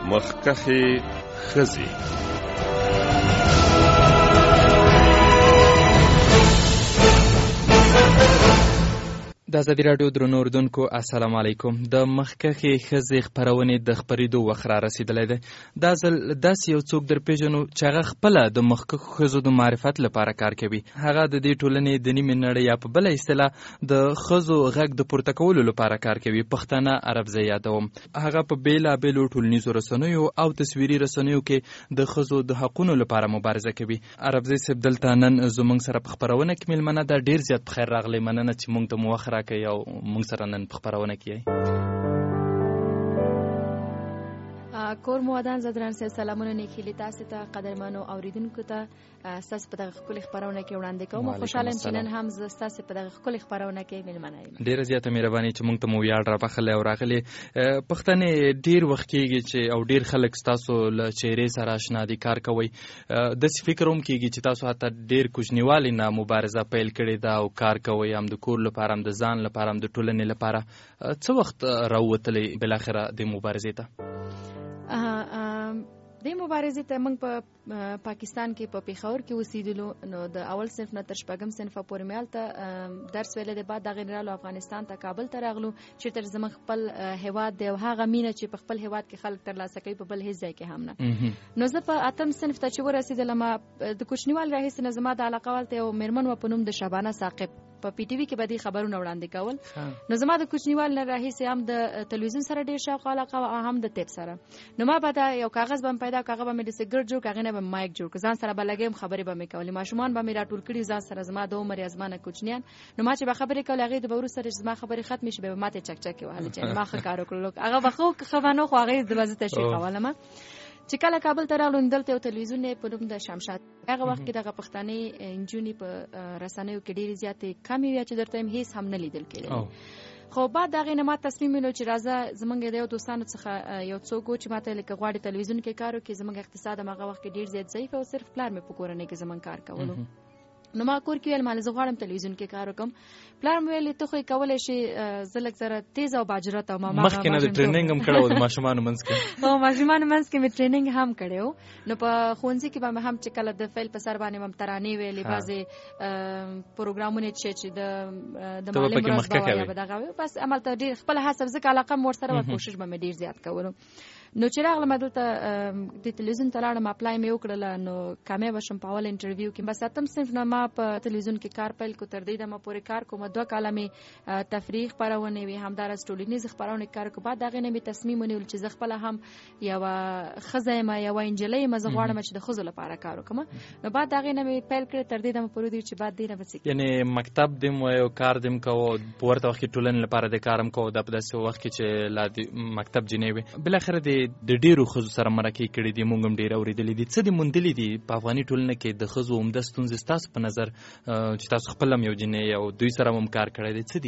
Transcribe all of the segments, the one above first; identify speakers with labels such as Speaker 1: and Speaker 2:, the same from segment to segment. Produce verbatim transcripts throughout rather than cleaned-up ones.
Speaker 1: مخکښې ښځې.
Speaker 2: د ازادي راډیو درنو اوریدونکو السلام علیکم. د مخکښې ښځې خپرونې د خپرېدو وخت را رسېدلی دی. دا ځل داسې یو څوک در پېژنو چې هغه خپله د مخکښو ښځو د معرفت لپاره کار کوي. هغه د دې ټولنې د نیمې نړۍ یا په بله اصطلاح د ښځو غږ د پورته کولو لپاره کار کوي. پښتانه عرب زه یادوم. هغه په بېلابېلو ټولنیزو رسنیو او تصویري رسنیو کې د ښځو د حقونو لپاره مبارزه کوي. عربزی صاحب دلته نن زموږ سره په خپرونه کې مېلمنه ده. ډېر زیات په خیر راغلی. مننه چې موږ ته مو وخت راکوي او موږ سره نن په خپرونه کې یې.
Speaker 3: کور مو ودان زدران صاحب سلامونه نیکهیلې تاسو ته قدرمنو اوریدونکو ته ستاسو په دغه ښکلې خپرونه کې وړاندې کوم. خوشحاله یم چې نن هم زه ستاسو په دغه ښکلې خپرونه کې مېلمنه یم. ډېره
Speaker 2: زیاته مهرباني چې موږ ته مو ویاړ راپخلی او راغلې. پښتنې ډېر وخت کېږي چې او ډېر خلک ستاسو له چهرې سره اشنا دي، کار کوئ. داسې فکر هم کېږي چې تاسو حتی ډېر کوچنیوالي نه مبارزه پیل کړې ده او کار کوئ، هم د کور لپاره، هم د ځان لپاره، هم د ټولنې لپاره. څه وخت راووتلی بالاخره د مبارزې ته؟
Speaker 3: د مبارزې ته موږ په پاکستان کې په پیښور کې اوسېدلو، نو د اول صنف نه تر شپږم صنفه پورې مې هلته درس ویلی دی. بعد د هغې نه رالو افغانستان ته، کابل ته راغلو چې تر زموږ خپل هیواد دی او هغه مینه چې په خپل هیواد کې خلک ترلاسه کوي په بل هېڅ ځای کې هم نه. نو زه په اتم صنف ته چې ورسېدلم، د کوچنیوالي راهیسې نه زما د علاقه والته یو مېرمن وه په نوم د شبانه ثاقب. په پی ټي وي کې به دې خبرونه وړاندې کول. نو زما د کوچنیوال نه راهیسې هم د تلویزیون سره ډېر شوق علاقه وه، هم د تیپ سره. نو ما به دا یو کاغذ به مې پیدا کړ، هغه به مې د سګرټ جوړ کړ، هغې نه به مې مایک جوړ کړ، ځان سره به لګیم، خبرې به مې کولې. ماشومان به مې راټول کړي ځان سره، زما د عمر یا زما نه کوچنیان. نو ما چې به خبرې کولې هغې د به وروسته چې زما خبرې ختمې شي به به ما ته چکچکې وهلې چې ما ښه کار وکړلو. هغه به ښه ښه به نه خو هغې د به زه تشویق کولم. چې کله کابل ته راغلو، دلته یو تلویزیون یې په نوم د شمشاد. هغه وخت کې دغه پښتنې نجونې په رسنیو کې ډېرې زیاتې کمې وې چې درته یم هېڅ هم نه لیدل کېدل. خو بعد د هغې نه ما تصمیم ونیو چې راځه زموږ د یو دوستانو څخه یو څوک و چې ما ته لکه غواړي تلویزیون کې کار وکړي. زموږ اقتصاد هم هغه وخت کې ډېر زیات ضعیف او صرف پلار مې په کورنۍ کې زموږ کار کولو. نو ما کور کې ویل ماله زه غواړم تلویزیون کې کار وکړم. پلار مې ویل ته خو یې کولی شي، زه لږ زره تیز او باجرت او
Speaker 2: مخکې نه د ټریننګ هم کړی و د ماشومانو منځ کې.
Speaker 3: هو ماشومانو منځ کې مې ټریننګ هم کړی و. نو په ښوونځي کې به مې هم چې کله د فیل په سر باندې مې ترانې ویلې، بعضې پروګرامونه چې چې د معلم ورځ به وایه به دغه وي. بس همالته ډېر خپله هڅه ځکه علاقه مې ورسره وه، کوشش به مې ډېر زیات کولو. نو چې راغلم دلته د تلویزیون ته لاړم، اپلای مې وکړله، نو کامیابه شوم په اول انټرویو کې. بس اتم صنف نه ما په تلویزیون کې کار پیل کړو، تر دې دمه پورې کار کوم. دوه کاله مې تفریح خپرونې وې، همداراز ټولنیزې خپرونې کار کړو. بعد د هغې نه مې تصمیم ونیول چې زه خپله هم یوه ښځه یم، یوه نجلۍ یم، زه غواړم چې د ښځو لپاره کار وکړم. نو بعد د هغې نه مې پیل کړی تر دې دمه پورې دی چې بعد دې نه به څه
Speaker 2: یعنې مکتب دې م وایو، کار دې م کوو، په ورته وخت کې ټولنې لپاره دې کار هم کوو. دا په داسې وخت کې چې لا د مکتب جینۍ وې. بالاخره دې د ډېرو ښځو سره مرکې کړي دي، موږ هم ډېر اورېدلي دي. څه دې موندلي دي په افغاني ټولنه کې د ښځو عمده ستونزې ستاسو په نظر چې تاسو خپل هم یو جینۍ او دوی سره هم کار کړی دی، څه دي؟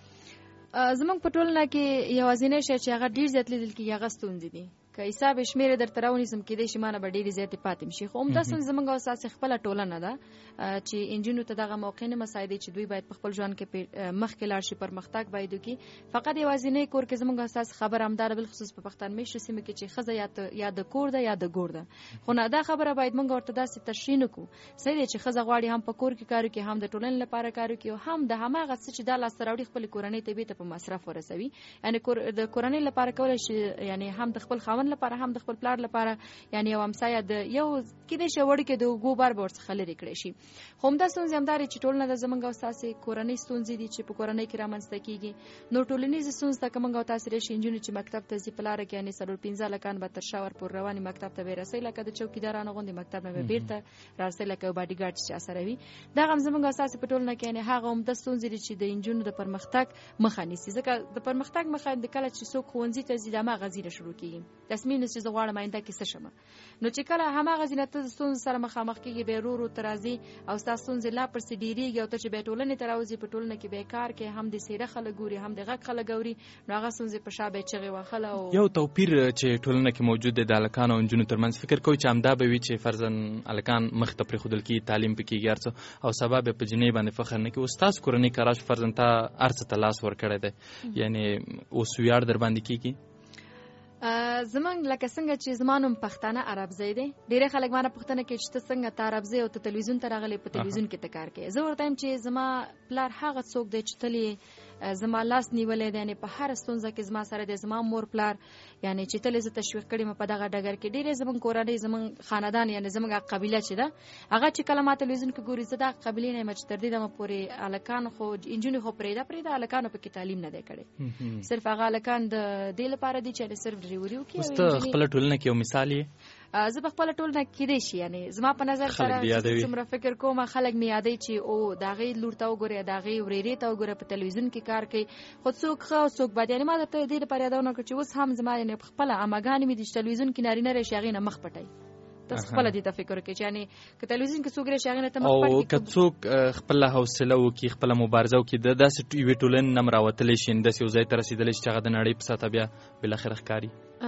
Speaker 3: زموږ په ټولنه کې یوازینی شی چې هغه ډېر زیات لیدل کېږي هغه ستونزې دي. که حساب شمیرې درته راونیسم کېدای شي مانه به ډېرې زیاتې پاتې شي. خو عمده ستونزه زموږ او ستاسې خپله ټولنه ده چې نجونو ته دغه موقع نه مساعدې چې دوی باید په خپل ژوند کې مخکې لاړ شي، پرمختګ باید وکړي. فقط یوازینی کور کې زموږ او ستاسې خبره همدا ده، بالخصوص په پښتون میشتو سیمو کې چې ښځه یا د کور ده یا د ګور ده. خو نه، دا خبره باید موږ ورته داسې تشریح نه کړو. صحیح دی چې ښځه غواړي هم په کور کې کار وکړي، هم د ټولنې لپاره کار وکړي، او هم د هماغه څه چې دا لاسته راوړي خپلې کورنۍ ته بېرته په مصرف ورسوي. یعنې د کورنۍ لپاره کولی شي، یعنې هم د خپل خاوند لپاره، هم د خپل پلار لپاره، یعنی یو همسایه د یو کېدای شي وړوکی د اوږو بار به ورڅخه لرې کړی شي. خو همدا ستونزې همدا چې ټولنه د زموږ او ستاسې کورنۍ ستونزې دي چې په کورنۍ کې رامنځته کېږي. نو ټولنیزې ستونزې ته که موږ او تاسې راشي، نجونې چې مکتب ته ځي په لاره کې، یعنې څلور پنځه هلکان به تر شا ورپورې روانې مکتب ته به یې رسوي، لکه د چوکیدارانو غوندې مکتب نه به بېرته رارسوي، لکه یو باډي ګارډ چې چا سره وي. دغه هم زموږ او ستاسې په ټولنه کې یعنې هغه عمده ستونزې دي چې د نجونو د پرمختګ مخه نیسي. ځکه د پرمختګ مخه د کله چې څوک ښوونځي ته ځي د هماغه ځي نه شروع کېږي. تصمیم نیسي چې زه غواړم آینده کې څه شم. نو چې کله هماغه ځینې ته د ستونزو سره مخامخ کېږي، بیا ورو ورو ته راځي او ستا ستونزې لا پسې ډېرېږي، او ته چې بیا ټولنې ته راوځي، په ټولنه کې بیا کار کوي، هم د څېره خلک ګوري، هم د غږ خلک ګوري. نو هغه ستونزې په شا بیا چغې وهل. او
Speaker 2: یو توپیر چې ټولنه کې موجود دی د هلکانو او نجونو ترمنځ، فکر کوئ چې همدا به وي چې فرضاً هلکان مخې ته پرېښودل کېږي، تعلیم پکې کېږي هر څه، او سبا بیا په جینۍ باندې فخر نه کوي. اوس ستاسو کورنۍ که راشي، فرضاً تا هر څه ته لاس ورکړی دی، یعنې اوس ویاړ در باندې کېږي؟
Speaker 3: زمونږ لکه څنګه چې زما نوم پښتانه عربزی دی، ډېری خلک ما نه پوښتنه کوي چې ته څنګه ته عربزی او ته تلویزیون ته راغلی، په تلویزیون کې ته کار کوې. زه ورته وایم چې زما پلار هغه څوک دی چې تل زما لاس نیولی دی، یعنې په هره ستونزه کې زما سره دی. زما مور پلار یعنې چې تل زه تشویق کړې م په دغه ډګر کې. ډېرې زمونږ کورنۍ زمونږ خاندان یعنې زمونږ قبیله چې ده هغه چې کله ما تلویزیون کې ګوري، زه دغه قبیلې نه یم چې تر دې دمه پورې هلکان خو نجونې خو پرېږده پرېږده هلکانو پکې تعلیم نه دی کړی. صرف هغه هلکان د دې لپاره دي چې صرف ډریوري وکړي.
Speaker 2: اوس ته خپله ټولنه کې یو مثال یې؟
Speaker 3: زه په خپله ټولنه کېدی شي، یعنې زما په نظر سره څومره فکر کوم خلک مې یادوي چې او د هغې لور ته وګورې، د هغې ورېرې ته وګوره په تلویزیون کې کار کوي، خو څوک ښه او څوک بد. یعنې ما درته دې لپاره یادونه کړه چې اوس هم زما یعنې په خپله اماګانې مې دي چې تلویزیون کې نارینه راشي هغې نه مخ پټوي. تاسو خپله دې ته فکر وکړئ چې یعنې که تلویزیون کې څوک راشي هغې نه ته مخ پټ کړي،
Speaker 2: او که څوک خپله حوصله وکړي، خپله مبارزه وکړي، د داسې یوې ټولنې نه هم راوتلی شي، داسې یو ځای ته رسېدلی شي چې هغه د نړۍ په سطحه بیا بالاخره ښکاري.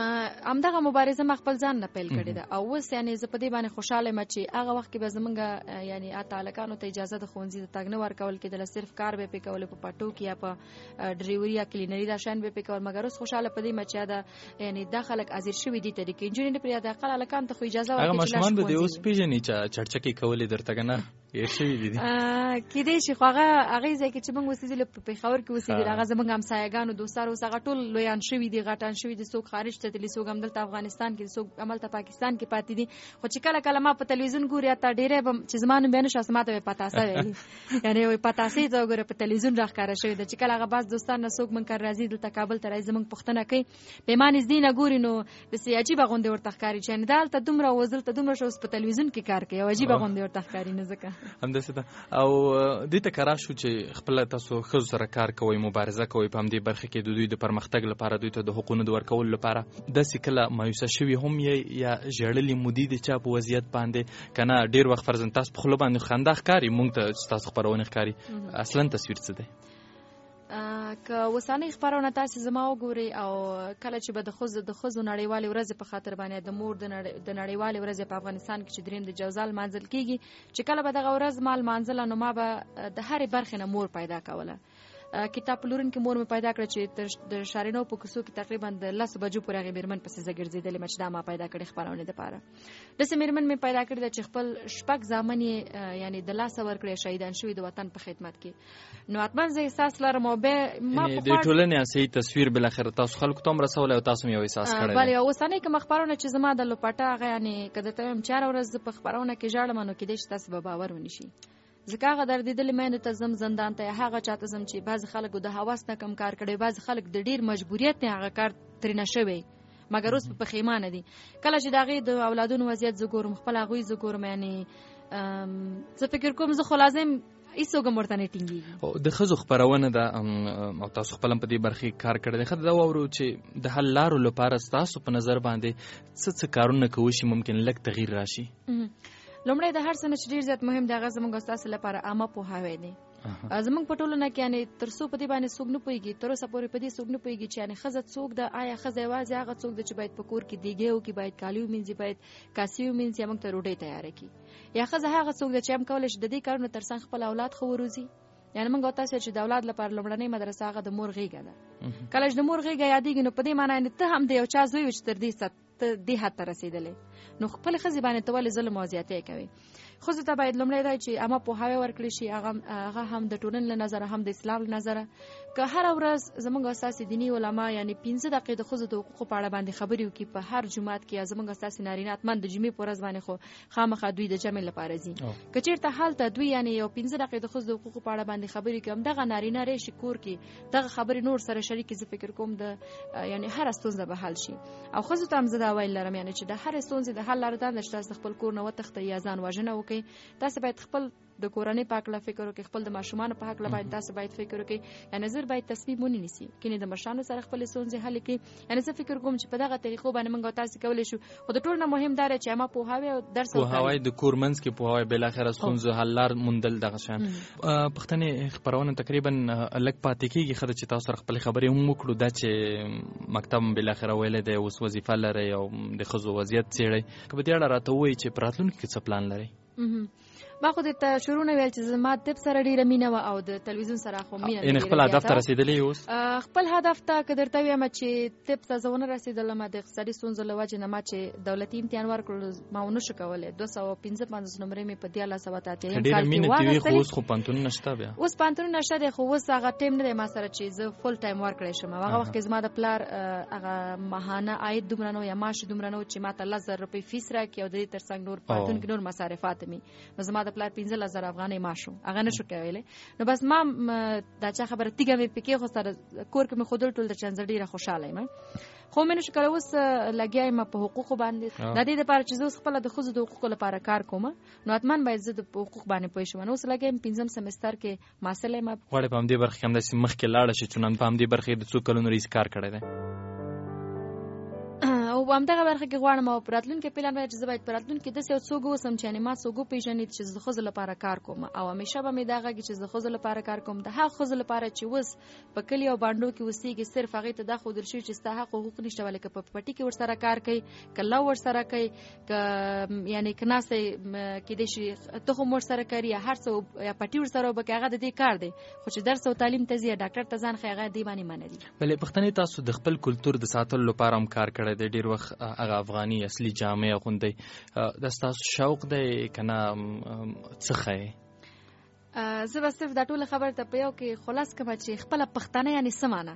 Speaker 3: همدغه مبارزه ما خپل ځان نه پیل کړې ده او اوس یعنې زه په دې باندې خوشحاله یم چې هغه وخت کې به زمونږ یعنې هلته هلکانو ته اجازه د ښوونځي د تګ نه ورکول کېدله، صرف کار به یې پرې کولو په پټو کې یا په ډریوري یا کلینري دا شیان به یې پرې کول. مګر اوس خوشحاله په دې یم چې دا یعنې دا خلک حاضر شوي دي ته دي که نجونې نه پرې د اقل هلکانو ته خو اجازه ورکړي چې
Speaker 2: هغه ماشومان به دې اوس پېژني چې چړچکې کولې درته که نه هېر شوي دي؟
Speaker 3: کېدای شي، خو هغه هغې ځای کې چې موږ اوسېدلو په پېښور کې اوسېدل هغه زموږ همسایهګانو دوستان اوس هغه ټول لویان شوي دي، غټان شوي دي، څوک خارج ته تللي، څوک همدلته افغانستان کې، څوک هملته پاکستان کې پاتې دي. خو چې کله کله ما په تلویزیون ګوري حتی ډېری به چې زما نوم بیا نه شو ما ته به پتاسه ویلي، یعنې وایي پتاسې ته وګوره په تلویزیون راښکاره شوې ده. چې کله هغه بعض دوستان نه څوک موږ کره راځي دلته کابل ته راځي زموږ پوښتنه کوي، په ما نږدې نه ګوري نو داسې عجیبه غوندې ورته ښکاري چې یعنې دا هلته دومره اوس دلته دومره شه اوس په تلویزیون کې کار کوي او عجیبه غوندې ورته ښکاري. نه ځکه
Speaker 2: همداسې ده. او دې ته که راشو چې خپله تاسو ښځو سره کار کوئ، مبارزه کوئ په همدې برخه کې د دوی د پرمختګ لپاره، دوی ته د حقونو د ورکولو لپاره، داسې کله مایوسه شوي هم یې یا ژړلي مودې د چا په وضعیت باندې که نه ډېر وخت فرضاً تاسو په خوله باندې خندا ښکاري، موږ ته ستاسو خپرونې ښکاري، اصلا تصویر څه دی؟
Speaker 3: که اوسنۍ خپرونه تاسې زما وګورئ او کله چې به د ښځو د ښځو نړیوالې ورځې په خاطر باندې د مور د نړیوالې ورځې په افغانستان کې چې درېیم د جوزا لمانځل کېږي، چې کله به دغه ورځ ما لمانځله نو ما به د هرې برخې نه مور پیدا کوله. کتاب پلورونکې مور مې پیدا کړه چې د شارینو په کوڅو کې تقریبا د لسو بجو پورې هغې مېرمن پسې زه ګرځېدلې یم چې دا ما پیدا کړې خپرونې دپاره. داسې مېرمن مې پیدا کړې ده چې خپل شپږ زامن یې یعنې د لاسه ورکړې شهیدان شوي د وطن په خدمت کې. نو حتما زه احساس لرم او بیا ما
Speaker 2: د ټولنې صحیح تصویر بالاخره تاسو خلکو ته هم رسولی او تاسو هم یو احساس کړی دی.
Speaker 3: بلې اوسنۍ کومه خپرونه چې زما د لوپټه هغه یعنې که درته وایم چې هره ورځ زه په خپرونه کې ژاړم نو کېدای شي تاسو به باور ونه شي. ځکه هغه دردېدلې میندو ته ځم، زندان ته، هغه چاته ځم چې بعضې خلکو د هوس نه کم کار کړی، بعضې خلک د ډېر مجبوریت نه هغه کار ترېنه شوی مګر اوس په پښیمانه دي. کله چې د هغې د اولادونو وضعیت زه ګورم، خپل هغوی زه ګورم، یعنې زه فکر کوم زه خو لازم هېڅوک هم ورته نه ټینګېږي.
Speaker 2: د ښځو خپرونه ده او تاسو خپله هم په دې برخې کار کړی دی. ښه دا واورو چې د حل لارو لپاره ستاسو په نظر باندې څه څه کارونه که وشي ممکن لږ تغییر راشي؟
Speaker 3: لومړی د هر څه نه چې ډېر زیات مهم دی هغه زموږ او ستاسو لپاره عامه پوهاوی دی. زموږ په ټولنه کې یعنې تر څو په دې باندې څوک نه پوهېږي، تر اوسه پورې په دې څوک نه پوهېږي چې یعنې ښځه څوک ده. آیا ښځه یوازې هغه څوک ده چې باید په کور کې دیګې وکړي، باید کالي ومینځي، باید کاسې ومینځي یا موږ ته ډوډۍ تیاره کړي، یا ښځه هغه څوک ده چې هم کولی شي د دې کارونو تر څنګ خپل اولاد ښه وروزي. یعنې موږ او تاسو چې د اولاد لپاره لومړنۍ مدرسه هغه د مور غېږه ده. کله چې د مور غېږه یادېږي نو په دې معنی یعنې ته هم د یو چا زوی وې چې تر دې ته دې حد ته رسېدلی، نو خپلې ښځې باندې ته ولې ظلم او زیاتی کوې؟ ښځو ته باید لومړی دی چې عامه پوهاوی ورکړی شي، هغه هم د ټولنې له نظره هم د اسلام له نظره. که هره ورځ زموږ او ستاسې دیني علما یعنې پنځه دقیقې د ښځو د حقوقو په اړه باندې خبرې وکړي په هر جومات کې، یا زموږ او ستاسې نارینه حتما د جمعې په ورځ باندې خو خامخا دوی د جمع لپاره ځي. که چېرته هلته دوی یعنې یو پنځه دقیقې د ښځو د حقوقو په اړه باندې خبرې وکړي، همدغه نارینه راشي کور کې دغه خبرې نور سره شریکې، زه فکر کوم د یعنې هره ستونزه به حل شي. او ښځو ته هم زه دا ویل لرم یعنې چې د هرې ستونزې د حل لاره دا ده چې تاسو خپل کور نه وتښتئ یا ځان وژنه وکړئ. تاسو باید خپل د کورنۍ په هکله فکر وکړئ، خپل د ماشومانو په هکله باید تاسو باید فکر وکړئ. یعنې زر باید تصمیم ونیسي کینې د مشرانو سره خپلې ستونزې حل کړي. یعنې زه فکر کوم چې په دغه طریقو باندې موږ او تاسو کولی شو. خو د ټول نه مهم دا دی چې عامه پوهاوی او درس
Speaker 2: پوهاوی د کور منځ کې پوهاوی بالاخره ستونزو حل لار موندل دغه شیان. پښتنې خپرونه تقریبا لږ پاتې کېږي. ښه ده چې تاسو سره خپلې خبرې هم وکړو. دا چې مکتب بالاخره ویلی دی اوس وظیفه لرئ او د ښځو وضعیت څېړئ، که په دې اړه راته ووایي چې په راتلونکي کې څه پلان لرئ؟
Speaker 3: ما خو د شروع نه ویل چې زما طب سره ډیره مینه و او د تلویزیون سره خو مینه
Speaker 2: ان خپل هدف ته رسیدلی اوس
Speaker 3: خپل هدف ته که درته وایم چې طب ته زونه رسیدلم د اقتصادي ستونزو له وجې نه ما چې دولتي امتحان ورکړل ما ونه شو کولی دوه سوه پنځه پنځوس نمرې مې په دیارلس سوه اته اتیا کال کې واخیستلې.
Speaker 2: اوس خو پوهنتون نشته بیا
Speaker 3: اوس پوهنتون نشته دی خو اوس هغه ټیم نه دی ما سره چې زه فول ټایم ورکړی شم. هغه وخت کې زما د پلار هغه ماهانه عاید دومره نه و یا معاش دومره نه و چې ما ته لس زره روپۍ فیس راکړي او د دې تر څنګ نور پوهنتون کې نور مصارفات مې نو زما د پلار پنځه لس زره افغانۍ معاش و هغه نه شو کولی. نو بس ما دا چا خبره تیږه مې پکې خو سره کور کې مې ښودل ټول د چانزه ډېره خوشحاله یم خو مې نشو کولی. اوس لګیا یم په حقوقو باندې د دې دپاره چې زه اوس خپله د ښځو د حقوقو لپاره کار کوم نو حتما باید زه د حقوق باندې پوه شم. نو اوس لګیا یم پنځم سمستر کې محصل یم.
Speaker 2: غواړې په همدې برخه کې همداسې مخکې لاړه شي چونان په همدې برخه کې د څو کلونو رئیس کار کړی دی او همدغه برخه کې غواړم او په راتلونکي پلان باید چې زه باید په راتلونکي داسې یو څوک اوسم چې یعنې ما څوک وپېژني چې زه د ښځو لپاره کار کوم او همیشه به مې دا غږي چې زه د ښځو لپاره کار کوم د هغه ښځو لپاره چې اوس په کلي او بانډو کې اوسېږي صرف هغې ته دا ښودل شوي چې ستا حق حقوق نشته ولې که په پټي کې ورسره کار کوي که لو ورسره کوي که یعنې که ناستی کیدای شي تخم ورسره کوي یا هر څه یا پټي ورسره وبکړي هغه د دې کار دی خو چې درس او تعلیم ته ځي یا ډاکټر ته ځان ښایي هغه دې باندې منع دي. بلې پښتنې تاسو د خپل کلتور د ساتلو لپاره هم کار کړی دی ډېر وخت هغه افغاني اصلي جامې اغوندئ دا ستاسو شوق دی که نه څه ښیې؟
Speaker 3: زه به صرف دا ټوله خبره ته په یو کې خلاص کړم چې خپله پښتانه یعنې څه معنی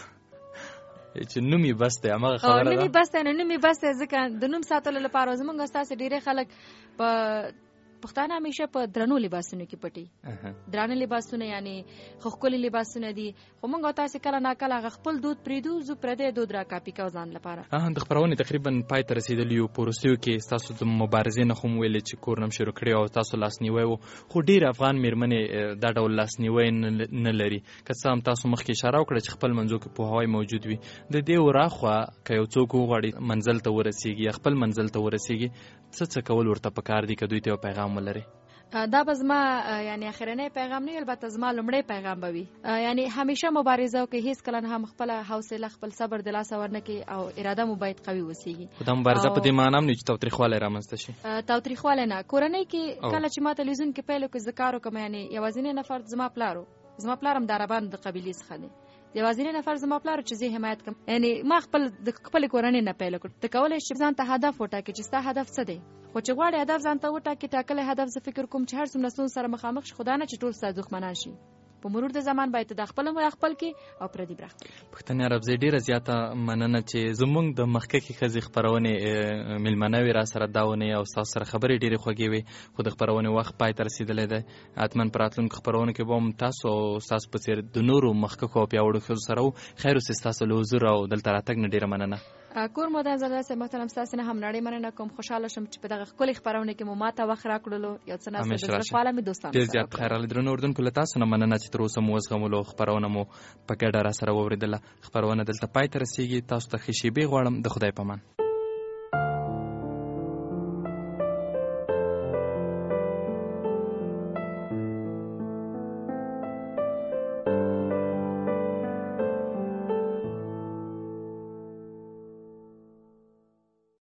Speaker 2: چې نوم یې بس دی همغه خبره ده.
Speaker 3: نوم یې بس دی نو نوم یې بس دی ځکه د نوم ساتلو لپاره زموږ ستاسې ډېری خلک په پښتانه همیشه په درنو لباسونو کې پټي درانه لباسونه یعنې خو ښکلي لباسونه دي خو موږ او تاسې کله ناکله هغه خپل دود پرېږدو زه پردی دود را کاپي کوو ځان لپاره.
Speaker 2: د خپرونې تقریبا پای ته رسېدلي یو په وروستیو کې ستاسو د مبارزې نه خو م ویلې چې کور نه م شروع کړی او تاسو لاسنیوی و خو ډېر افغان مېرمنې دا ډول لاسنیوی نه لري که څه هم تاسو مخکې اشاره وکړه چې خپل منځو کې پوهاوی موجود وي د دې وراخوا که یو څوک وغواړي منزل ته ورسېږي یا خپل منزل ته ورسېږي څه څه کول ورته پکار دي که دوی ته یو پیغام ولري؟
Speaker 3: دا به زما یعنی اخرنی پیغام نه وي البته زما لومړی پیغام به وي یعنی همیشه مبارزه وکړئ هیڅ کله نه هم خپله حوصله خپل صبر د لاسه ورنکړئ او اراده مو باید قوي وسیږي.
Speaker 2: خو دا مبارزه په دې معنا هم نه چې تاوتریخوالی رامنځته شي
Speaker 3: تاوتریخوالی نه کورنۍ کې کله چې ما تلویزیون کې پیل وکړ زه کار وکړم یعنې یوازینی نفر زما پلار و زما پلار هم د عربانو د قبیلې څخه دی یوازینی نفر زما پلار چې زه حمایت کوم یعنې ما خپل د خپلې کورنۍ نه پیل وکړ. ته کولی شې ځان ته هدف وټاکې چې ستا هدف څه دی خو چې غواړې هدف ځان ته وټاکې ټاکلی هدف زه فکر کوم چې هر څومره ستونزو سره مخامخ شي خو دا نه چې ټول ستا دښمنان شي په مرور د زمان باید ته د خپل هم خپل کې او پردي بره خپل.
Speaker 2: پښتنې عربزۍ ډېره زیاته مننه چې زموږ د مخکښې ښځې خپرونې میلمنه وې را سره دا ونې او ستاسو سره خبرې ډېرې خوږې وې خو د خپرونې وخت پای ته رسېدلی دی. حتما په راتلونکو خپرونو کې به هم تاسو او ستاسو په څېر د نورو مخکښو او پیاوړو ښځو سره وو. خیر اوسې ستاسو له حضور او دلته راتګ نه ډېره مننه.
Speaker 3: کور مو د زړه سره محترم ستاسو نه هم نړۍ مننه کوم خوشحاله شم چې په دغه ښکلې خپرونه کې مو ماته وخت راکړلو یو څه ناست د زړه خواله مې دوستانو
Speaker 2: ډېر زیات خیر راغلی. درنو اردونکو له تاسو نه مننه چې تر اوسه مو وزغملو خپرونه مو په ګډه را سره واورېدله. خپرونه دلته پای ته رسېږي. تاسو ته ښې شېبې غواړم. د خدای په امان.